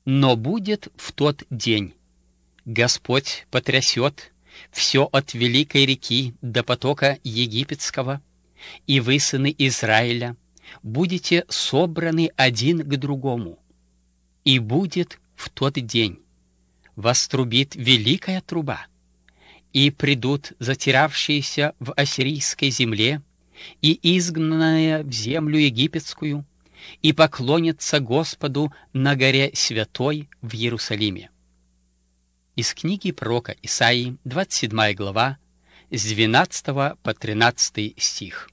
Но будет в тот день, Господь потрясет все от великой реки до потока египетского, и вы, сыны Израиля, будете собраны один к другому. И будет в тот день, вострубит великая труба, и придут затерявшиеся в ассирийской земле и изгнанные в землю египетскую, и поклонятся Господу на горе святой в Иерусалиме. Из книги пророка Исаии, 27 глава, с 12 по 13 стих.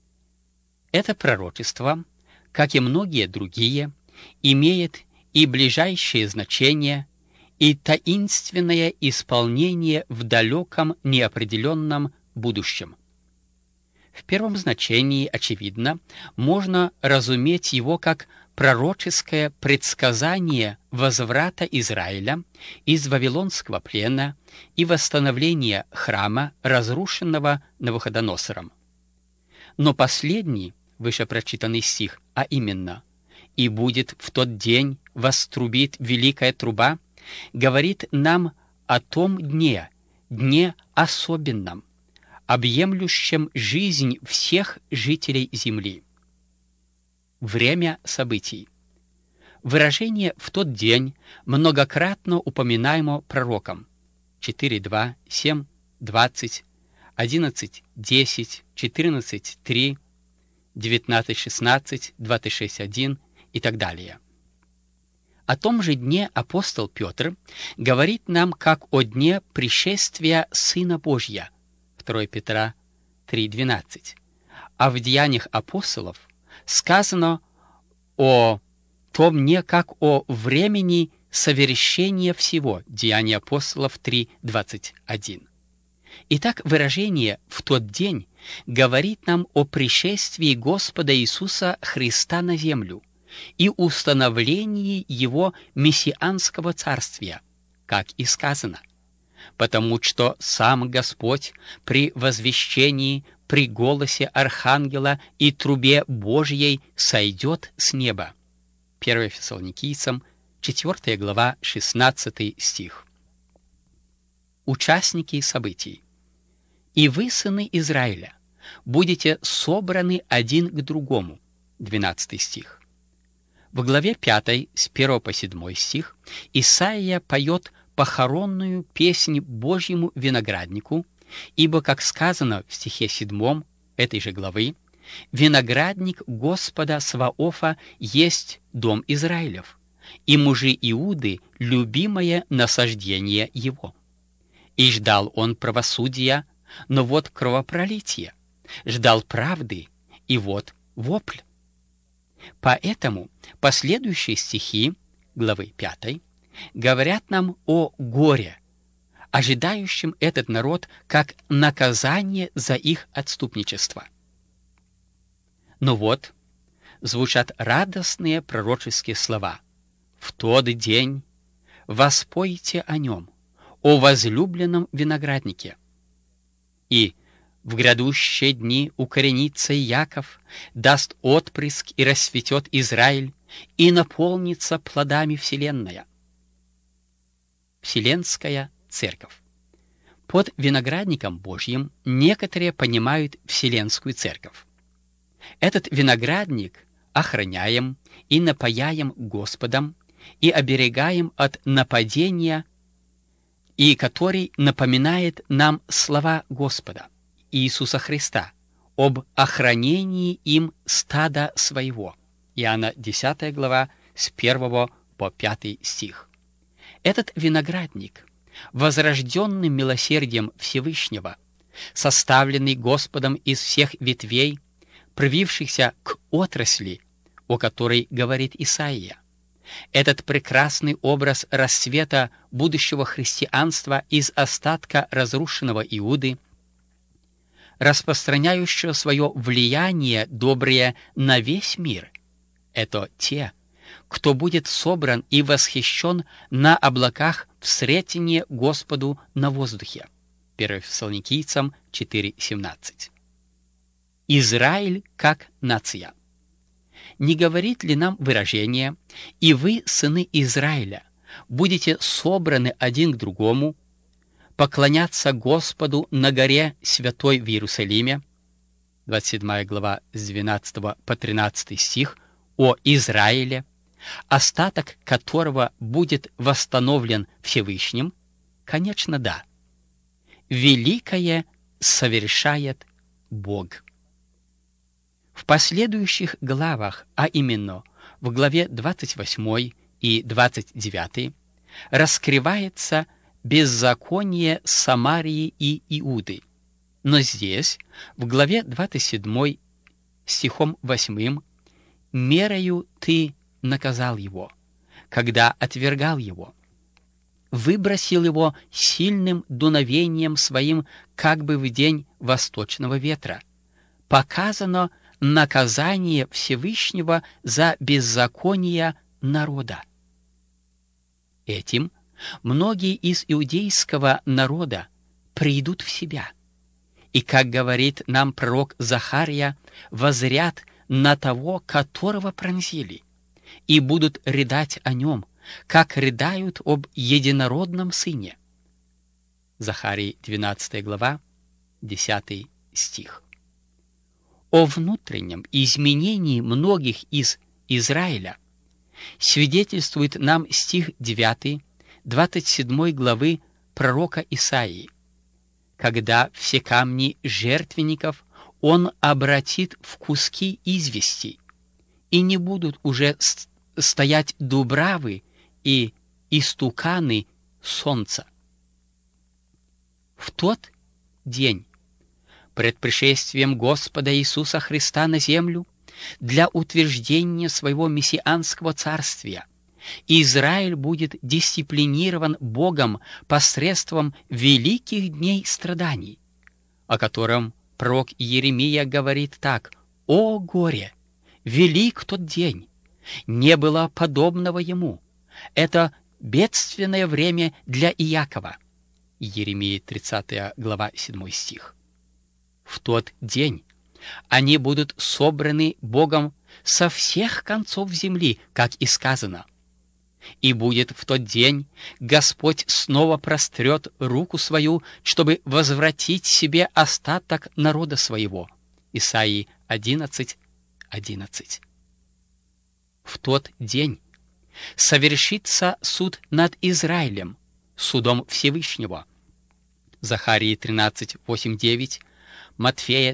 Это пророчество, как и многие другие, имеет и ближайшее значение, и таинственное исполнение в далеком неопределенном будущем. В первом значении, очевидно, можно разуметь его как пророческое предсказание возврата Израиля из вавилонского плена и восстановления храма, разрушенного Навуходоносором. Но последний, вышепрочитанный стих, а именно «И будет в тот день вострубит великая труба», говорит нам о том дне, дне особенном, объемлющем жизнь всех жителей земли. Время событий. Выражение «в тот день» многократно упоминаемо пророком 4.2, 7, 20, 11, 10, 14, 3, 19, 16, 26, 1 и так далее. О том же дне апостол Петр говорит нам как о дне пришествия Сына Божья, 2 Петра 3.12. А в Деяниях апостолов сказано о том дне как о времени совершения всего, Деяния апостолов 3.21. Итак, выражение «в тот день» говорит нам о пришествии Господа Иисуса Христа на землю и установлении Его мессианского царствия, как и сказано, потому что сам Господь при возвещении, при голосе архангела и трубе Божьей сойдет с неба. 1 Фессалоникийцам, 4 глава, 16 стих. Участники событий. «И вы, сыны Израиля, будете собраны один к другому». 12 стих. В главе 5, с 1 по 7 стих, Исаия поет похоронную песнь Божьему винограднику, ибо, как сказано в стихе 7 этой же главы, «Виноградник Господа Саваофа есть дом Израилев, и мужи Иуды — любимое насаждение его. И ждал он правосудия, но вот кровопролитие, ждал правды, и вот вопль». Поэтому последующие стихи главы 5 говорят нам о горе, ожидающем этот народ как наказание за их отступничество. Но вот звучат радостные пророческие слова: «В тот день воспойте о нем, о возлюбленном винограднике, и в грядущие дни укоренится Иаков, даст отпрыск и расцветет Израиль, и наполнится плодами вселенная». Вселенская церковь. Под виноградником Божьим некоторые понимают Вселенскую церковь. Этот виноградник охраняем и напаяем Господом и оберегаем от нападения, и который напоминает нам слова Господа Иисуса Христа об охранении им стада своего. Иоанна 10 глава, с 1 по 5 стих. Этот виноградник, возрожденный милосердием Всевышнего, составленный Господом из всех ветвей, привившихся к отрасли, о которой говорит Исаия. Этот прекрасный образ расцвета будущего христианства из остатка разрушенного Иуды, распространяющего свое влияние доброе на весь мир, это те, кто будет собран и восхищен на облаках в сретение Господу на воздухе. 1 Фессалоникийцам 4.17. Израиль как нация. не говорит ли нам выражение «И вы, сыны Израиля, будете собраны один к другому, поклоняться Господу на горе святой в Иерусалиме», 27 глава с 12 по 13 стих, о Израиле, остаток которого будет восстановлен Всевышним? Конечно, да. Великое совершает Бог. В последующих главах, а именно в главе 28 и 29, раскрывается беззаконие Самарии и Иуды. Но здесь, в главе 27, стихом 8, «Мерою ты наказал его, когда отвергал его, выбросил его сильным дуновением своим, как бы в день восточного ветра. Показано наказание Всевышнего за беззаконие народа». Этим многие из иудейского народа придут в себя, и, как говорит нам пророк Захария, воззрят на того, которого пронзили, и будут рыдать о нем, как рыдают об единородном сыне. Захарии 12 глава, 10 стих. О внутреннем изменении многих из Израиля свидетельствует нам стих 9, 27 главы пророка Исаии, когда все камни жертвенников он обратит в куски извести, и не будут уже стоять дубравы и истуканы солнца. В тот день, пред пришествием Господа Иисуса Христа на землю, для утверждения своего мессианского царствия, Израиль будет дисциплинирован Богом посредством великих дней страданий, о котором пророк Иеремия говорит так: «О горе! Велик тот день! Не было подобного ему! Это бедственное время для Иакова». Иеремия 30 глава 7 стих. В тот день они будут собраны Богом со всех концов земли, как и сказано. И будет в тот день Господь снова прострет руку свою, чтобы возвратить себе остаток народа своего. Исаии 11:11. В тот день совершится суд над Израилем, судом Всевышнего. Захарии 13:8-9, Матфея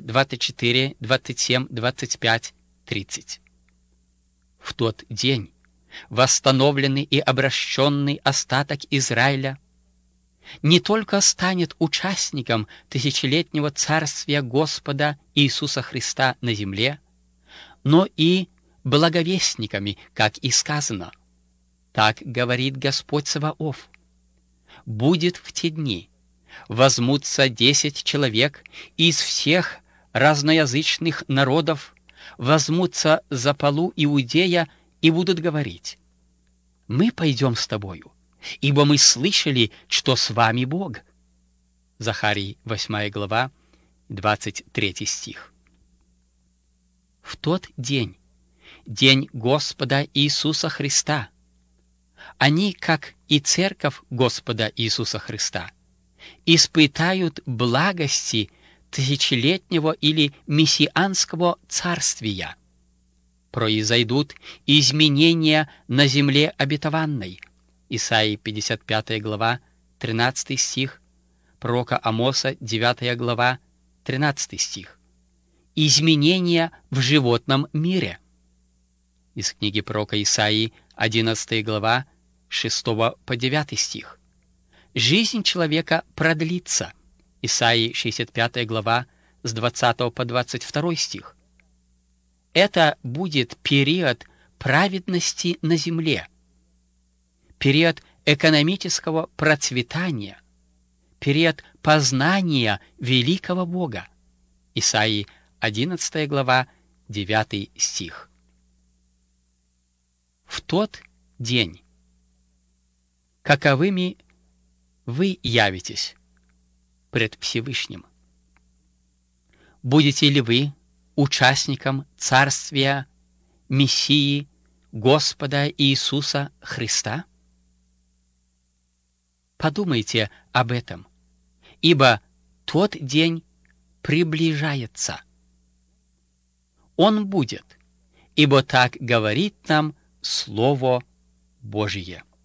24:27-25-30. В тот день восстановленный и обращенный остаток Израиля не только станет участником тысячелетнего царствия Господа Иисуса Христа на земле, но и благовестниками, как и сказано. Так говорит Господь Саваоф: «Будет в те дни, возьмутся 10 человек из всех разноязычных народов, возьмутся за полу Иудея и будут говорить: мы пойдем с тобою, ибо мы слышали, что с вами Бог». Захарии 8 глава, 23 стих. В тот день, день Господа Иисуса Христа, они, как и церковь Господа Иисуса Христа, испытают благости тысячелетнего или мессианского царствия. Произойдут изменения на земле обетованной. Исаии 55 глава, 13 стих, пророка Амоса 9 глава, 13 стих. Изменения в животном мире. Из книги пророка Исаии 11 глава, 6 по 9 стих. Жизнь человека продлится. Исаии 65 глава, с 20 по 22 стих. Это будет период праведности на земле, период экономического процветания, период познания великого Бога. Исаии 11 глава, 9 стих. В тот день каковыми вы явитесь пред Всевышним? Будете ли вы участником царствия Мессии, Господа Иисуса Христа? Подумайте об этом, ибо тот день приближается. Он будет, ибо так говорит нам Слово Божье.